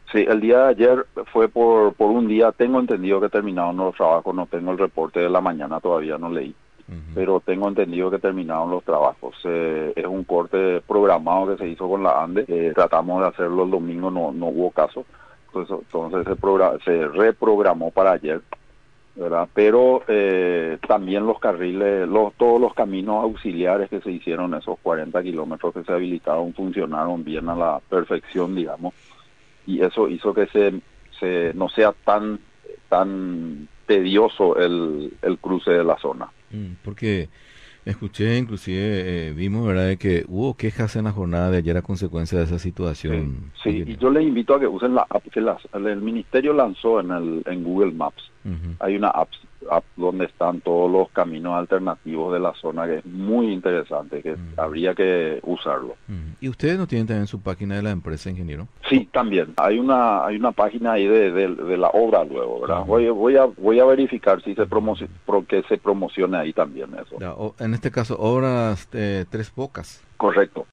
Sí, el día de ayer fue por un día. Tengo entendido que terminaron los trabajos. No tengo el reporte de la mañana, todavía no leí. Ujú. Pero tengo entendido que terminaron los trabajos. Es un corte programado que se hizo con la ANDE. Tratamos de hacerlo el domingo, no hubo caso. Entonces se reprogramó para ayer, ¿verdad? Pero también los carriles, todos los caminos auxiliares que se hicieron, esos 40 kilómetros que se habilitaron, funcionaron bien a la perfección, digamos, y eso hizo que no sea tan tedioso el cruce de la zona. Porque escuché, inclusive vimos, ¿verdad?, de que hubo quejas en la jornada de ayer a consecuencia de esa Sí, situación, sí, y ingeniero. yo les invito a que usen la app que el ministerio lanzó en Google Maps. Ujú. Hay una app donde están todos los caminos alternativos de la zona, que es muy interesante, que Ujú. habría que usarlo. Ujú. ¿Y ustedes no tienen también su página de la empresa, ingeniero? Sí, también. Hay una página ahí de la obra luego, ¿verdad? Ujú. Voy a verificar si Ujú. que se promocione ahí también eso. En este caso, obras Tres Bocas. Correcto.